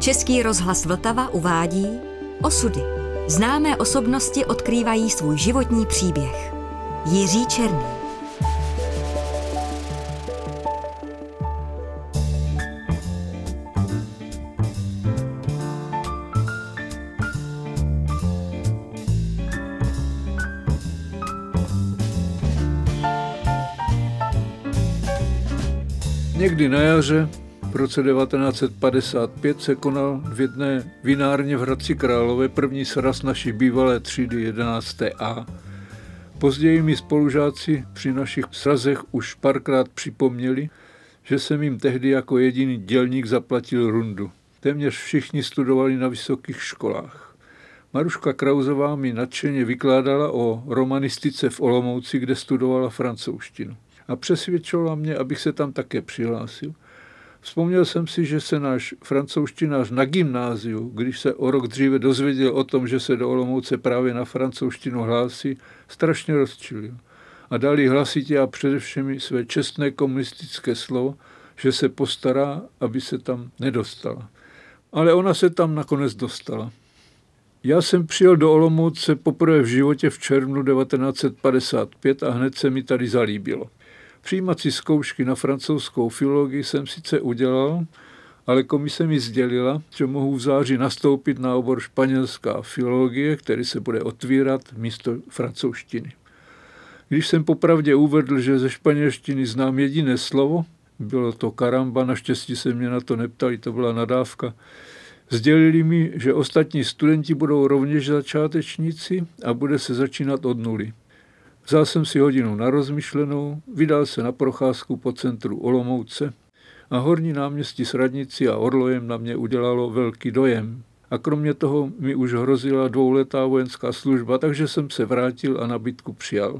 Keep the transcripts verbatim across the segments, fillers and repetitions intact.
Český rozhlas Vltava uvádí Osudy. Známé osobnosti odkrývají svůj životní příběh. Jiří Černý. Někdy na jaře v roce devatenáct set padesát pět se konal v jedné vinárně v Hradci Králové první sraz naší bývalé třídy jedenácté A. Později mi spolužáci při našich srazech už párkrát připomněli, že jsem jim tehdy jako jediný dělník zaplatil rundu. Téměř všichni studovali na vysokých školách. Maruška Krauzová mi nadšeně vykládala o romanistice v Olomouci, kde studovala francouzštinu. A přesvědčovala mě, abych se tam také přihlásil. Vzpomněl jsem si, že se náš francouzštinář na gymnáziu, když se o rok dříve dozvěděl o tom, že se do Olomouce právě na francouzštinu hlásí, strašně rozčilil. A dali hlasitě a především své čestné komunistické slovo, že se postará, aby se tam nedostala. Ale ona se tam nakonec dostala. Já jsem přijel do Olomouce poprvé v životě v červnu devatenáct set padesát pět a hned se mi tady zalíbilo. Přijímací zkoušky na francouzskou filologii jsem sice udělal, ale komise mi sdělila, že mohu v září nastoupit na obor španělská filologie, který se bude otvírat místo francouzštiny. Když jsem popravdě uvedl, že ze španělštiny znám jediné slovo, bylo to karamba, naštěstí se mě na to neptali, to byla nadávka, sdělili mi, že ostatní studenti budou rovněž začátečníci a bude se začínat od nuly. Vzal jsem si hodinu na rozmyšlenou, vydal se na procházku po centru Olomouce a horní náměstí s radnicí a orlojem na mě udělalo velký dojem. A kromě toho mi už hrozila dvouletá vojenská služba, takže jsem se vrátil a nabídku přijal.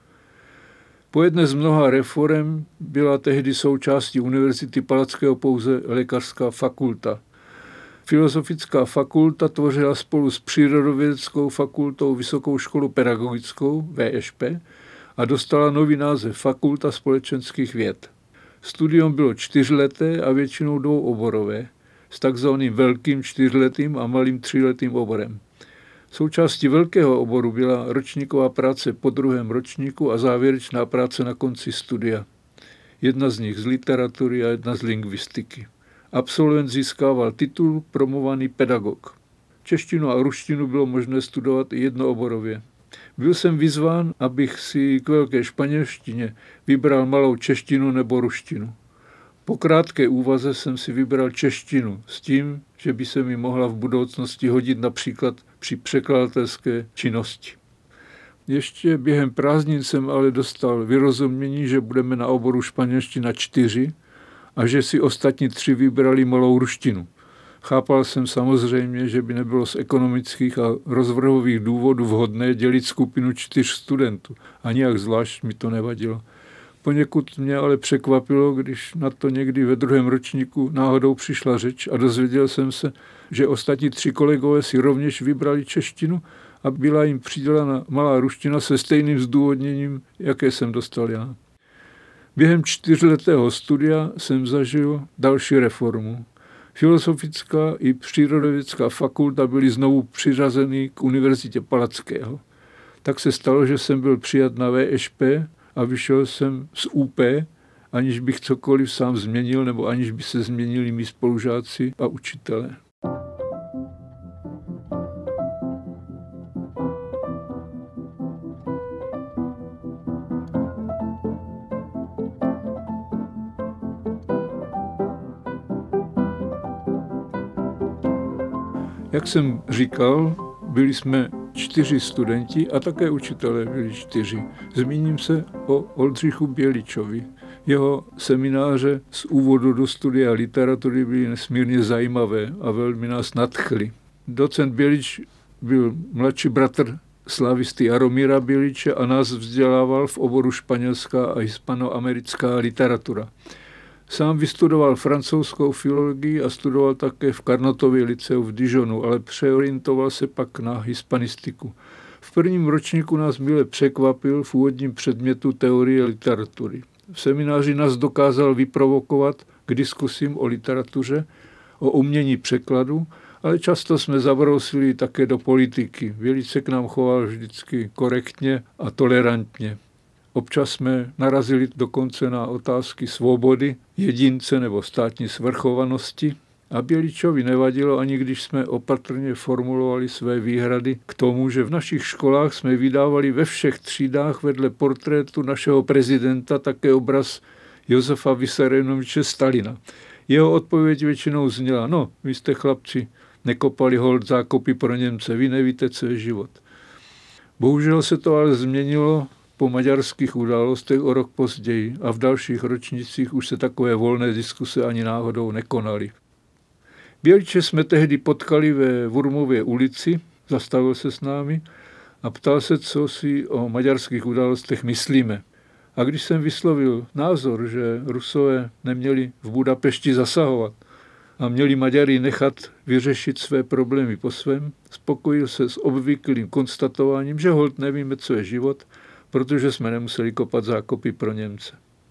Po jedné z mnoha reforem byla tehdy součástí Univerzity Palackého pouze lékařská fakulta. Filozofická fakulta tvořila spolu s přírodovědeckou fakultou Vysokou školu pedagogickou, V Š P, a dostala nový název Fakulta společenských věd. Studium bylo čtyřleté a většinou dvouoborové, s takzvaným velkým čtyřletým a malým tříletým oborem. Součástí velkého oboru byla ročníková práce po druhém ročníku a závěrečná práce na konci studia. Jedna z nich z literatury a jedna z lingvistiky. Absolvent získával titul promovaný pedagog. Češtinu a ruštinu bylo možné studovat i jednooborově. Byl jsem vyzván, abych si k velké španělštině vybral malou češtinu nebo ruštinu. Po krátké úvaze jsem si vybral češtinu s tím, že by se mi mohla v budoucnosti hodit například při překladatelské činnosti. Ještě během prázdnin jsem ale dostal vyrozumění, že budeme na oboru španělština čtyři, a že si ostatní tři vybrali malou ruštinu. Chápal jsem samozřejmě, že by nebylo z ekonomických a rozvrhových důvodů vhodné dělit skupinu čtyř studentů. A nijak zvlášť mi to nevadilo. Poněkud mě ale překvapilo, když na to někdy ve druhém ročníku náhodou přišla řeč a dozvěděl jsem se, že ostatní tři kolegové si rovněž vybrali češtinu a byla jim přidělena malá ruština se stejným zdůvodněním, jaké jsem dostal já. Během čtyřletého studia jsem zažil další reformu. Filozofická i přírodovědecká fakulta byly znovu přiřazeny k Univerzitě Palackého. Tak se stalo, že jsem byl přijat na V Š P a vyšel jsem z U P, aniž bych cokoliv sám změnil nebo aniž by se změnili mí spolužáci a učitelé. Jak jsem říkal, byli jsme čtyři studenti a také učitelé byli čtyři. Zmíním se o Oldřichu Běličovi. Jeho semináře z úvodu do studia literatury byly nesmírně zajímavé a velmi nás nadchly. Docent Bělič byl mladší bratr slavisty Jaromíra Běliče a nás vzdělával v oboru španělská a hispanoamerická literatura. Sám vystudoval francouzskou filologii a studoval také v Carnotově liceu v Dijonu, ale přeorientoval se pak na hispanistiku. V prvním ročníku nás mile překvapil v úvodním předmětu teorie literatury. V semináři nás dokázal vyprovokovat k diskusím o literatuře o umění překladu, ale často jsme zabrousili také do politiky. Velice k nám choval vždycky korektně a tolerantně. Občas jsme narazili dokonce na otázky svobody, jedince nebo státní svrchovanosti a Běličovi nevadilo, ani když jsme opatrně formulovali své výhrady k tomu, že v našich školách jsme vydávali ve všech třídách vedle portrétu našeho prezidenta také obraz Josefa Vissarionoviče Stalina. Jeho odpověď většinou zněla, no, vy jste chlapci nekopali holt zákopy pro Němce, vy nevíte, co je život. Bohužel se to ale změnilo po maďarských událostech o rok později a v dalších ročnících už se takové volné diskuse ani náhodou nekonaly. Běliče jsme tehdy potkali ve Wurmově ulici, zastavil se s námi a ptal se, co si o maďarských událostech myslíme. A když jsem vyslovil názor, že Rusové neměli v Budapešti zasahovat a měli Maďary nechat vyřešit své problémy po svém, spokojil se s obvyklým konstatováním, že holt nevíme, co je život, protože jsme nemuseli kopat zákopy pro Němce.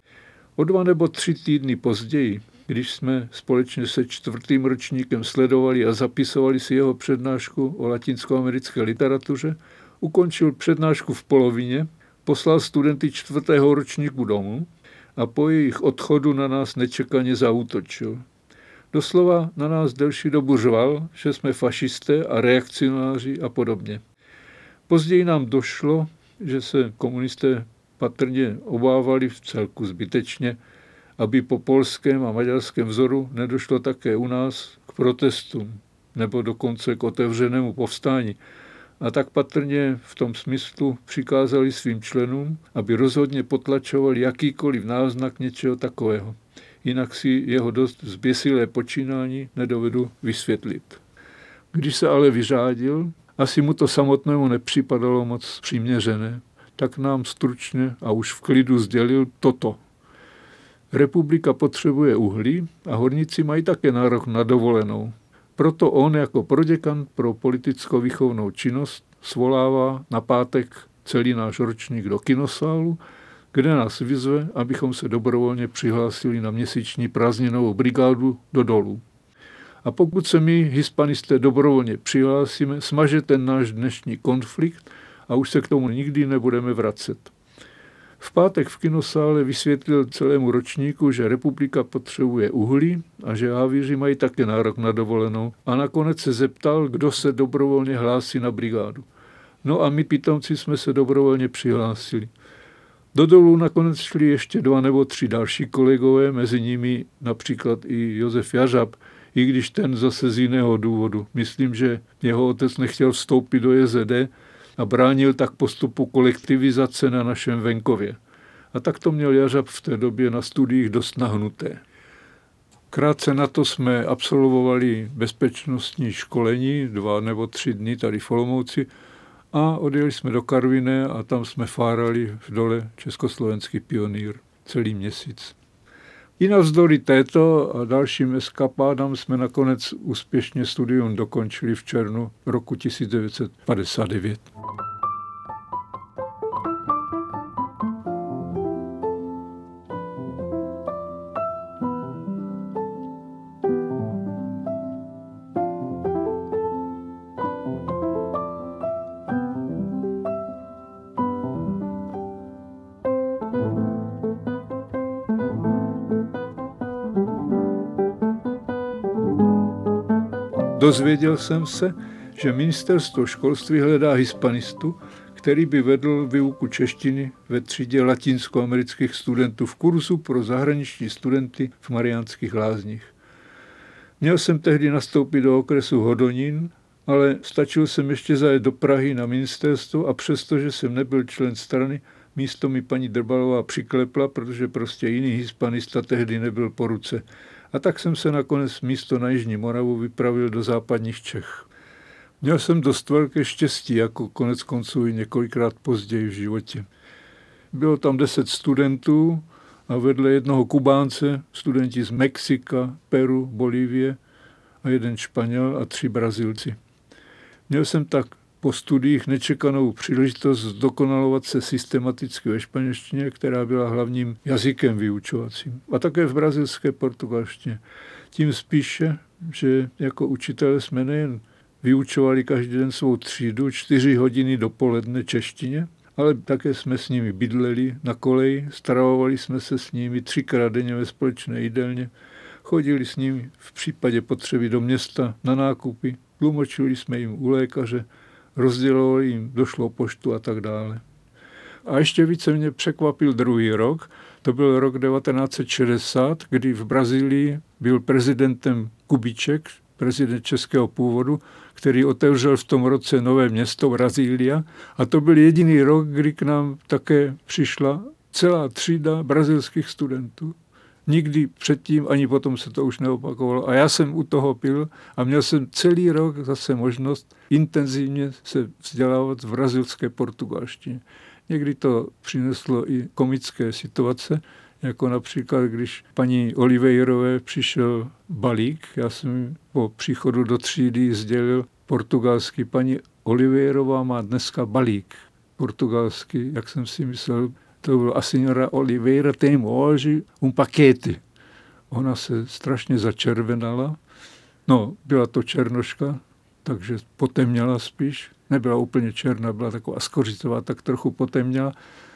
O dva nebo tři týdny později, když jsme společně se čtvrtým ročníkem sledovali a zapisovali si jeho přednášku o latinskoamerické literatuře, ukončil přednášku v polovině, poslal studenty čtvrtého ročníku domů a po jejich odchodu na nás nečekaně zaútočil. Doslova na nás delší dobu řval, že jsme fašisté a reakcionáři a podobně. Později nám došlo, že se komunisté patrně obávali v celku zbytečně, aby po polském a maďarském vzoru nedošlo také u nás k protestům nebo dokonce k otevřenému povstání. A tak patrně v tom smyslu přikázali svým členům, aby rozhodně potlačovali jakýkoliv náznak něčeho takového. Jinak si jeho dost zběsilé počínání nedovedu vysvětlit. Když se ale vyřádil, asi mu to samotnému nepřipadalo moc přiměřené, tak nám stručně a už v klidu sdělil toto. Republika potřebuje uhlí a horníci mají také nárok na dovolenou. Proto on jako proděkan pro politicko-výchovnou činnost svolává na pátek celý náš ročník do kinosálu, kde nás vyzve, abychom se dobrovolně přihlásili na měsíční prázdninovou brigádu do dolů. A pokud se my, hispanisté, dobrovolně přihlásíme, smaže ten náš dnešní konflikt a už se k tomu nikdy nebudeme vracet. V pátek v kinosále vysvětlil celému ročníku, že republika potřebuje uhlí a že havíři mají také nárok na dovolenou a nakonec se zeptal, kdo se dobrovolně hlásí na brigádu. No a my pitomci jsme se dobrovolně přihlásili. Do dolů nakonec šli ještě dva nebo tři další kolegové, mezi nimi například i Josef Jařab, i když ten zase z jiného důvodu. Myslím, že jeho otec nechtěl vstoupit do J Z D a bránil tak postupu kolektivizace na našem venkově. A tak to měl Jařab v té době na studiích dost nahnuté. Krátce na to jsme absolvovali bezpečnostní školení, dva nebo tři dny tady v Olomouci, a odjeli jsme do Karviné a tam jsme fárali v dole Československý pionýr celý měsíc. I navzdory této a dalším eskapádám jsme nakonec úspěšně studium dokončili v červnu roku tisíc devět set padesát devět. Dozvěděl jsem se, že ministerstvo školství hledá hispanistu, který by vedl výuku češtiny ve třídě latinskoamerických studentů v kurzu pro zahraniční studenty v Mariánských Lázních. Měl jsem tehdy nastoupit do okresu Hodonín, ale stačil jsem ještě zajet do Prahy na ministerstvo a přestože jsem nebyl člen strany, místo mi paní Drbalová přiklepla, protože prostě jiný hispanista tehdy nebyl po ruce. A tak jsem se nakonec místo na Jižní Moravu vypravil do západních Čech. Měl jsem dost velké štěstí, jako konec konců i několikrát později v životě. Bylo tam deset studentů a vedle jednoho Kubánce studenti z Mexika, Peru, Bolívie a jeden Španěl a tři Brazilci. Měl jsem tak po studiích nečekanou příležitost zdokonalovat se systematicky ve španělštině, která byla hlavním jazykem vyučovacím. A také v brazilské portugalštině. Tím spíše, že jako učitelé jsme nejen vyučovali každý den svou třídu čtyři hodiny dopoledne češtině, ale také jsme s nimi bydleli na koleji, stravovali jsme se s nimi třikrát denně ve společné jídelně, chodili s nimi v případě potřeby do města na nákupy, tlumočili jsme jim u lékaře, rozdělovali jim došlou poštu a tak dále. A ještě více mě překvapil druhý rok, to byl rok devatenáct set šedesát, kdy v Brazílii byl prezidentem Kubíček, prezident českého původu, který otevřel v tom roce nové město Brazília. A to byl jediný rok, kdy k nám také přišla celá třída brazilských studentů. Nikdy předtím, ani potom se to už neopakovalo. A já jsem u toho byl a měl jsem celý rok zase možnost intenzivně se vzdělávat v brazilské portugalštině. Někdy to přineslo i komické situace, jako například, když paní Oliveirové přišel balík, já jsem po příchodu do třídy sdělil portugalsky, paní Oliveirová má dneska balík. Portugalsky, jak jsem si myslel, to bylo a senhora Oliveira tem hoje um paquete. Ona se strašně začervenala. No, byla to černoška, takže potemněla spíš. Nebyla úplně černá, byla taková skořitová, tak trochu potemněla.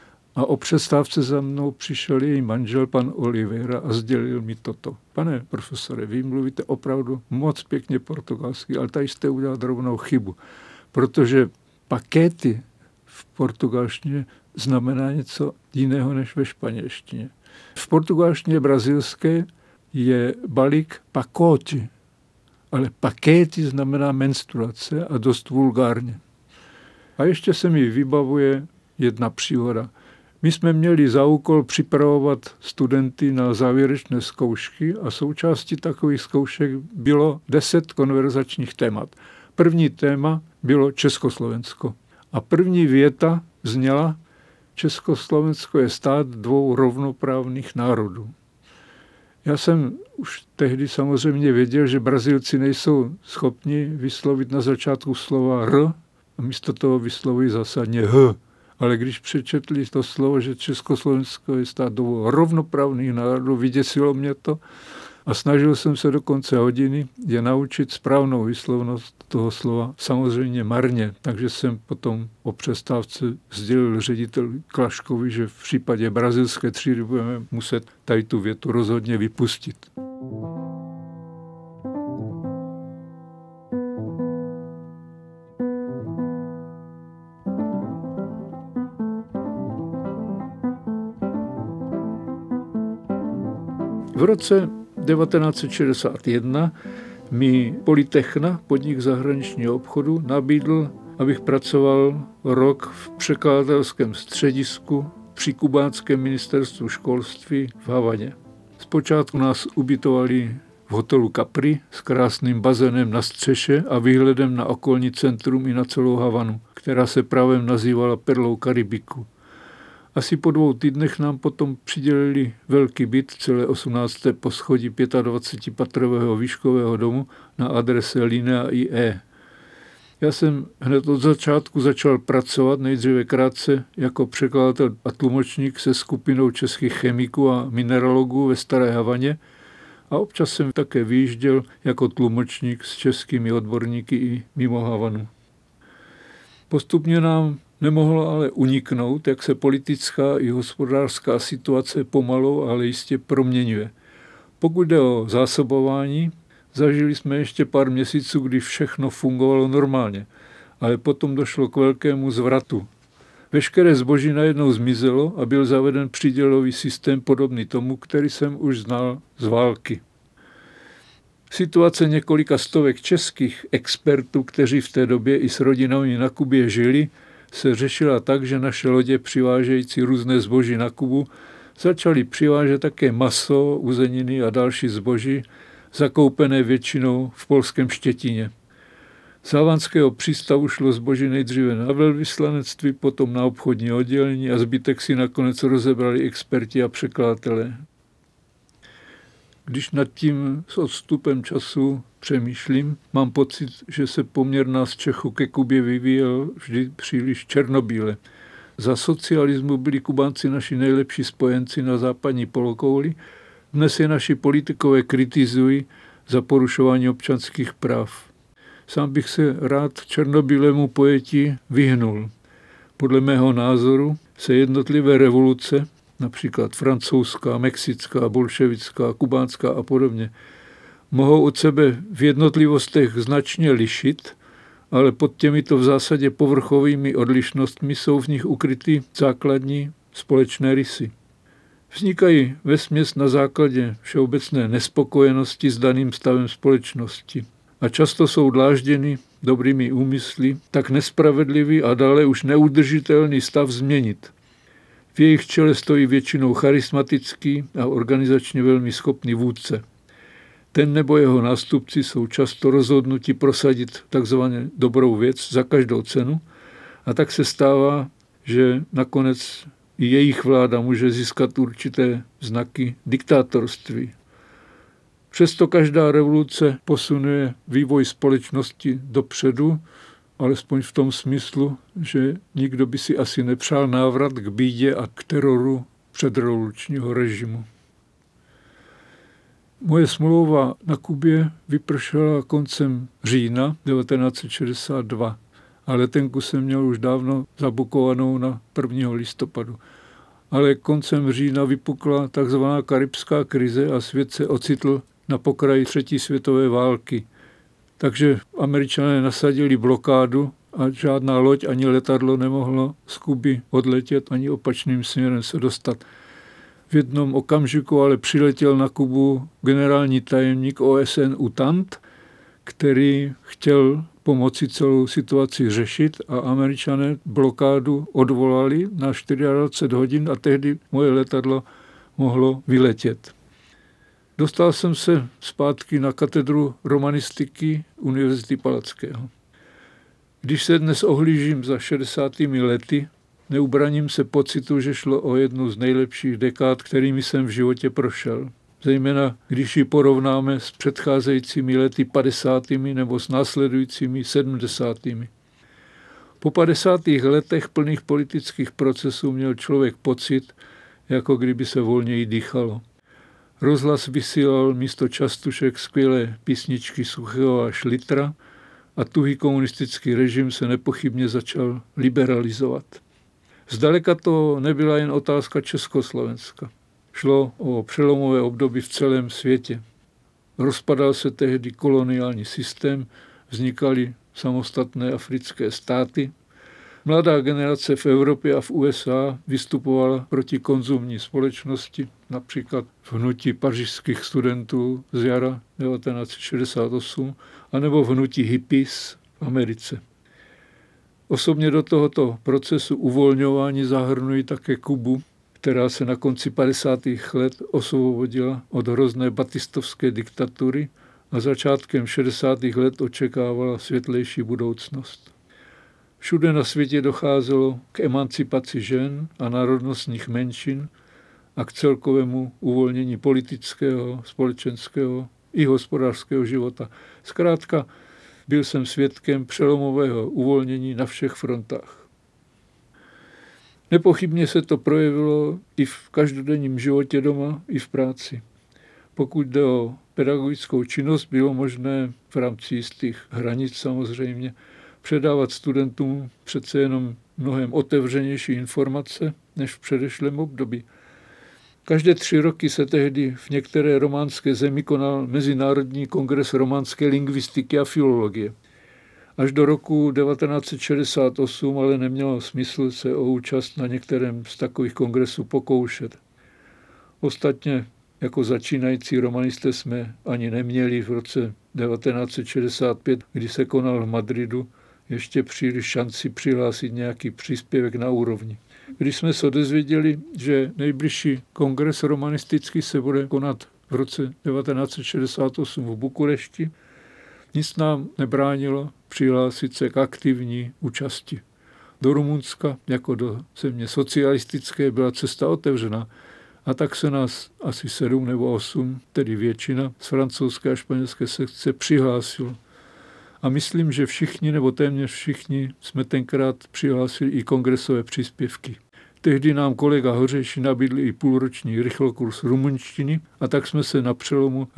A o přestávce za mnou přišel její manžel, pan Oliveira, a sdělil mi toto. Pane profesore, vy mluvíte opravdu moc pěkně portugalsky, ale tady jste udělal drobnou chybu, protože pakety v portugalštině znamená něco jiného než ve španělštině. V portugalštině brazilské je balík pacote, ale pakety znamená menstruace a dost vulgárně. A ještě se mi vybavuje jedna příhoda. My jsme měli za úkol připravovat studenty na závěrečné zkoušky a součástí takových zkoušek bylo deset konverzačních témat. První téma bylo Československo. A první věta zněla: Československo je stát dvou rovnoprávných národů. Já jsem už tehdy samozřejmě věděl, že Brazilci nejsou schopni vyslovit na začátku slova R a místo toho vyslovují zásadně H. Ale když přečetli to slovo, že Československo je stát dvou rovnoprávných národů, vyděsilo mě to a snažil jsem se do konce hodiny je naučit správnou výslovnost toho slova. Samozřejmě marně, takže jsem potom o přestávce sdělil řediteli Klaškovi, že v případě brazilské třídy budeme muset tady tu větu rozhodně vypustit. V roce devatenáct set šedesát jedna mi Polytechna, podnik zahraničního obchodu, nabídl, abych pracoval rok v překladatelském středisku při kubánském ministerstvu školství v Havaně. Zpočátku nás ubytovali v hotelu Capri s krásným bazénem na střeše a výhledem na okolní centrum i na celou Havanu, která se právem nazývala Perlou Karibiku. Asi po dvou týdnech nám potom přidělili velký byt, celé osmnácté poschodí dvacetipětipatrového výškového domu na adrese Linea I E. Já jsem hned od začátku začal pracovat, nejdříve krátce jako překladatel a tlumočník se skupinou českých chemiků a mineralogů ve Staré Havaně a občas jsem také vyjížděl jako tlumočník s českými odborníky i mimo Havanu. Postupně nám nemohlo ale uniknout, jak se politická i hospodářská situace pomalu, ale jistě proměňuje. Pokud jde o zásobování, zažili jsme ještě pár měsíců, kdy všechno fungovalo normálně, ale potom došlo k velkému zvratu. Veškeré zboží najednou zmizelo a byl zaveden přídělový systém podobný tomu, který jsem už znal z války. Situace několika stovek českých expertů, kteří v té době i s rodinami na Kubě žili, se řešila tak, že naše lodě přivážející různé zboží na Kubu začaly přivážet také maso, uzeniny a další zboží, zakoupené většinou v polském Štětíně. Z havanského přístavu šlo zboží nejdříve na velvyslanectví, potom na obchodní oddělení a zbytek si nakonec rozebrali experti a překladatelé. Když nad tím s odstupem času přemýšlím, mám pocit, že se poměr nás Čechů ke Kubě vyvíjel vždy příliš černobíle. Za socialismu byli Kubánci naši nejlepší spojenci na západní polokouli. Dnes je naši politikové kritizují za porušování občanských práv. Sám bych se rád černobílému pojetí vyhnul. Podle mého názoru se jednotlivé revoluce, například francouzská, mexická, bolševická, kubánská a podobně, mohou od sebe v jednotlivostech značně lišit, ale pod těmito v zásadě povrchovými odlišnostmi jsou v nich ukryty základní společné rysy. Vznikají vesměs na základě všeobecné nespokojenosti s daným stavem společnosti a často jsou dlážděny dobrými úmysly tak nespravedlivý a dále už neudržitelný stav změnit. V jejich čele stojí většinou charismatický a organizačně velmi schopný vůdce. Ten nebo jeho nástupci jsou často rozhodnuti prosadit takzvaně dobrou věc za každou cenu a tak se stává, že nakonec i jejich vláda může získat určité znaky diktátorství. Přesto každá revoluce posunuje vývoj společnosti dopředu, alespoň v tom smyslu, že nikdo by si asi nepřál návrat k bídě a k teroru předrevolučního režimu. Moje smlouva na Kubě vypršela koncem října devatenáct set šedesát dva, a letenku jsem měl už dávno zabukovanou na prvního listopadu. Ale koncem října vypukla takzvaná karibská krize a svět se ocitl na pokraji třetí světové války. Takže Američané nasadili blokádu a žádná loď ani letadlo nemohlo z Kuby odletět ani opačným směrem se dostat. V jednom okamžiku ale přiletěl na Kubu generální tajemník O S N U T A N T, který chtěl pomoci celou situaci řešit a Američané blokádu odvolali na dvacet čtyři hodin a tehdy moje letadlo mohlo vyletět. Dostal jsem se zpátky na katedru romanistiky Univerzity Palackého. Když se dnes ohlížím za šedesátými lety, neubraním se pocitu, že šlo o jednu z nejlepších dekád, kterými jsem v životě prošel. Zejména když ji porovnáme s předcházejícími lety padesátými nebo s následujícími sedmdesátými. Po padesátých letech plných politických procesů měl člověk pocit, jako kdyby se volněji dýchalo. Rozhlas vysílal místo častušek skvělé písničky Suchého a Šlitra a tuhý komunistický režim se nepochybně začal liberalizovat. Zdaleka to nebyla jen otázka Československa. Šlo o přelomové období v celém světě. Rozpadal se tehdy koloniální systém, vznikaly samostatné africké státy. Mladá generace v Evropě a v U S A vystupovala proti konzumní společnosti, například v hnutí pařížských studentů z jara devatenáct set šedesát osm, anebo v hnutí hippies v Americe. Osobně do tohoto procesu uvolňování zahrnují také Kubu, která se na konci padesátých let osvobodila od hrozné batistovské diktatury a začátkem šedesátých let očekávala světlejší budoucnost. Všude na světě docházelo k emancipaci žen a národnostních menšin a k celkovému uvolnění politického, společenského i hospodářského života. Zkrátka, byl jsem svědkem přelomového uvolnění na všech frontách. Nepochybně se to projevilo i v každodenním životě doma, i v práci. Pokud jde o pedagogickou činnost, bylo možné v rámci jistých hranic samozřejmě předávat studentům přece jenom mnohem otevřenější informace než v předešlém období. Každé tři roky se tehdy v některé románské zemi konal Mezinárodní kongres románské lingvistiky a filologie. Až do roku devatenáct set šedesát osm ale nemělo smysl se o účast na některém z takových kongresů pokoušet. Ostatně jako začínající romanisté jsme ani neměli v roce devatenáct set šedesát pět, kdy se konal v Madridu, ještě příliš šanci přihlásit nějaký příspěvek na úrovni. Když jsme se dozvěděli, že nejbližší kongres romanistický se bude konat v roce devatenáct set šedesát osm v Bukurešti, nic nám nebránilo přihlásit se k aktivní účasti. Do Rumunska, jako do země socialistické, byla cesta otevřena a tak se nás asi sedm nebo osm, tedy většina, z francouzské a španělské sekce přihlásilo. A myslím, že všichni nebo téměř všichni jsme tenkrát přihlásili i kongresové příspěvky. Tehdy nám kolega Hořejší nabídl i půlroční rychlokurs rumunštiny a tak jsme se na přelomu let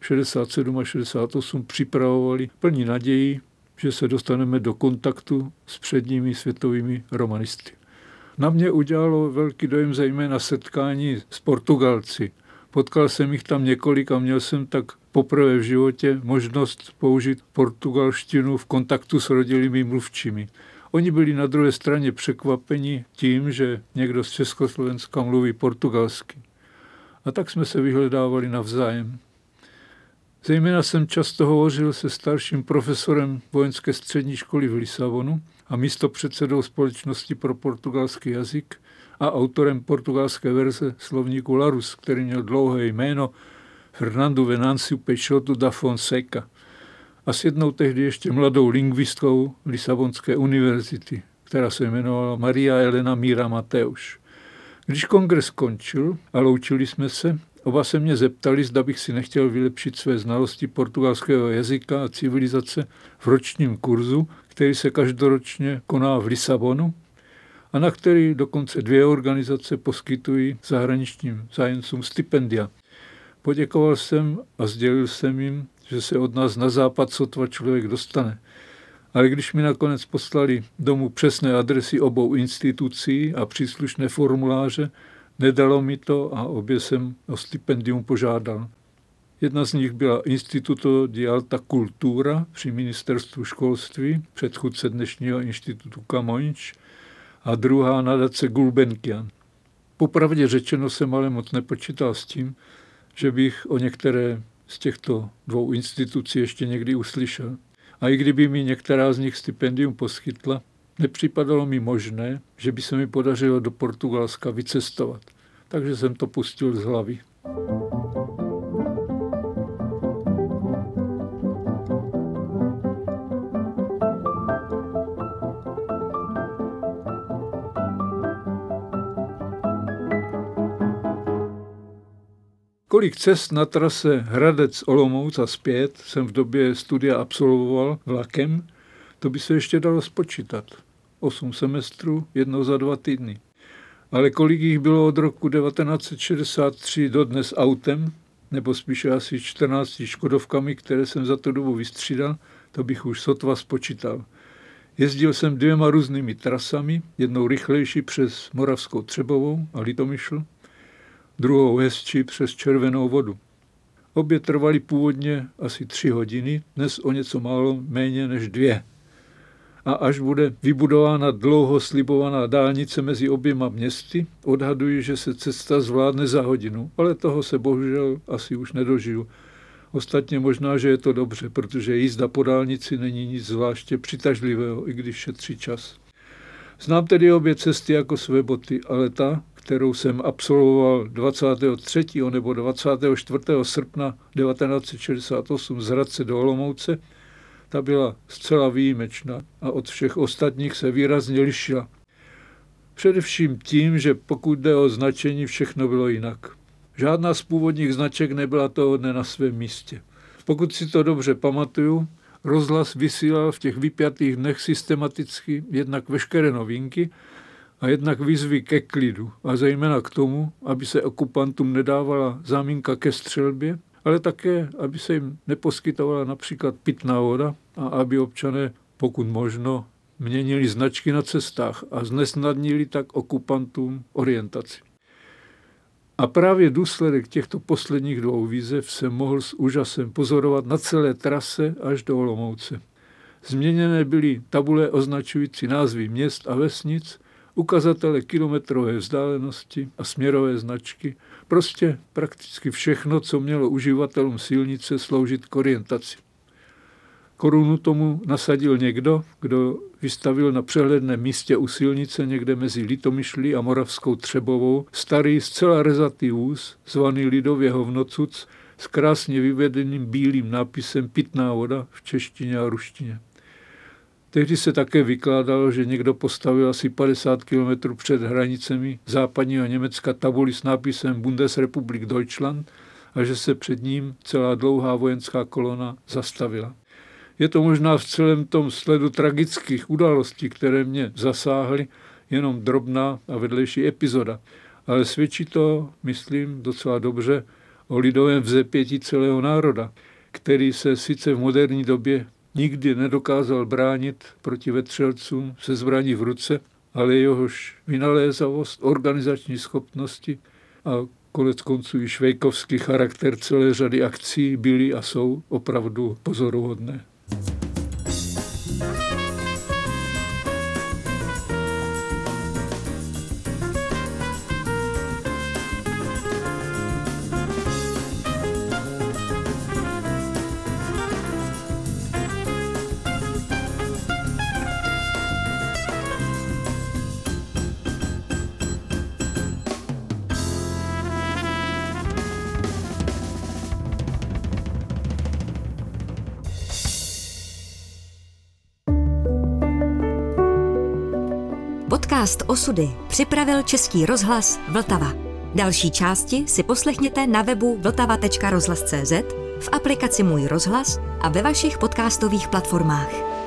šedesát sedm a šedesát osm připravovali plní naději, že se dostaneme do kontaktu s předními světovými romanisty. Na mě udělalo velký dojem zejména setkání s Portugalci. Potkal jsem jich tam několik a měl jsem tak poprvé v životě možnost použít portugalštinu v kontaktu s rodilými mluvčími. Oni byli na druhé straně překvapeni tím, že někdo z Československa mluví portugalsky. A tak jsme se vyhledávali navzájem. Zejména jsem často hovořil se starším profesorem vojenské střední školy v Lisabonu a místopředsedou Společnosti pro portugalský jazyk a autorem portugalské verze slovníku Larus, který měl dlouhé jméno Fernando Venancio Peixoto da Fonseca, a s jednou tehdy ještě mladou lingvistkou Lisabonské univerzity, která se jmenovala Maria Elena Mira Mateuš. Když kongres skončil a loučili jsme se, oba se mě zeptali, zda bych si nechtěl vylepšit své znalosti portugalského jazyka a civilizace v ročním kurzu, který se každoročně koná v Lisabonu a na který dokonce dvě organizace poskytují zahraničním zájemcům stipendia. Poděkoval jsem a sdělil jsem jim, že se od nás na západ sotva člověk dostane. Ale když mi nakonec poslali domů přesné adresy obou institucí a příslušné formuláře, nedalo mi to a obě jsem o stipendium požádal. Jedna z nich byla Instituto de Alta Cultura při ministerstvu školství, předchůdce dnešního institutu Camões, a druhá nadace Gulbenkian. Popravdě řečeno jsem ale moc nepočítal s tím, že bych o některé z těchto dvou institucí ještě někdy uslyšel. A i kdyby mi některá z nich stipendium poskytla, nepřipadalo mi možné, že by se mi podařilo do Portugalska vycestovat. Takže jsem to pustil z hlavy. Kolik cest na trase Hradec-Olomouc a zpět jsem v době studia absolvoval vlakem, to by se ještě dalo spočítat. Osm semestrů, jednou za dva týdny. Ale kolik jich bylo od roku devatenáct set šedesát tři do dnes autem, nebo spíše asi čtrnácti škodovkami, které jsem za tu dobu vystřídal, to bych už sotva spočítal. Jezdil jsem dvěma různými trasami, jednou rychlejší přes Moravskou Třebovou a Litomyšl, druhou hezčí přes Červenou Vodu. Obě trvaly původně asi tři hodiny, dnes o něco málo méně než dvě. A až bude vybudována dlouho slibovaná dálnice mezi oběma městy, odhaduji, že se cesta zvládne za hodinu, ale toho se bohužel asi už nedožiju. Ostatně možná, že je to dobře, protože jízda po dálnici není nic zvláště přitažlivého, i když šetří čas. Znám tedy obě cesty jako své boty, ale ta, kterou jsem absolvoval dvacátého třetího nebo dvacátého čtvrtého srpna devatenáct set šedesát osm z Hradce do Olomouce, ta byla zcela výjimečná a od všech ostatních se výrazně lišila. Především tím, že pokud jde o značení, všechno bylo jinak. Žádná z původních značek nebyla toho dne na svém místě. Pokud si to dobře pamatuju, rozhlas vysílal v těch vypjatých dnech systematicky jednak veškeré novinky a jednak výzvy ke klidu a zejména k tomu, aby se okupantům nedávala záminka ke střelbě, ale také, aby se jim neposkytovala například pitná voda a aby občané, pokud možno, měnili značky na cestách a znesnadnili tak okupantům orientaci. A právě důsledek těchto posledních dvou výzev se mohl s úžasem pozorovat na celé trase až do Olomouce. Změněné byly tabule označující názvy měst a vesnic, ukazatele kilometrové vzdálenosti a směrové značky, prostě prakticky všechno, co mělo uživatelům silnice sloužit k orientaci. Korunu tomu nasadil někdo, kdo vystavil na přehledném místě u silnice někde mezi Litomyšlí a Moravskou Třebovou starý zcela rezatý vůz, zvaný lidově hovnocuc, s krásně vyvedeným bílým nápisem pitná voda v češtině a ruštině. Tehdy se také vykládalo, že někdo postavil asi padesát kilometrů před hranicemi západního Německa tabuli s nápisem Bundesrepublik Deutschland a že se před ním celá dlouhá vojenská kolona zastavila. Je to možná v celém tom sledu tragických událostí, které mě zasáhly, jenom drobná a vedlejší epizoda, ale svědčí to, myslím, docela dobře o lidovém vzepětí celého národa, který se sice v moderní době nikdy nedokázal bránit proti vetřelcům se zbraní v ruce, ale jehož vynalézavost, organizační schopnosti a konec konců i švejkovský charakter celé řady akcí byly a jsou opravdu pozoruhodné. Podcast Osudy připravil Český rozhlas Vltava. Další části si poslechněte na webu vltava tečka rozhlas tečka cé zet, v aplikaci Můj rozhlas a ve vašich podcastových platformách.